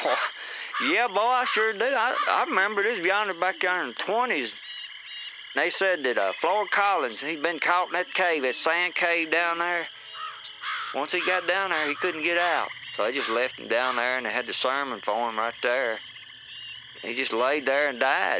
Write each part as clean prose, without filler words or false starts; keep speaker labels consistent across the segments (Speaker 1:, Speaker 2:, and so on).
Speaker 1: Yeah, boy, I sure do. I remember this yonder back yonder in the 20s. They said that Floyd Collins, he'd been caught in that cave, that sand cave down there. Once he got down there, he couldn't get out. So they just left him down there, and they had the sermon for him right there. He just laid there and died.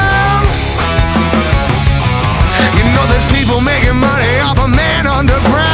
Speaker 2: Making money off a man underground.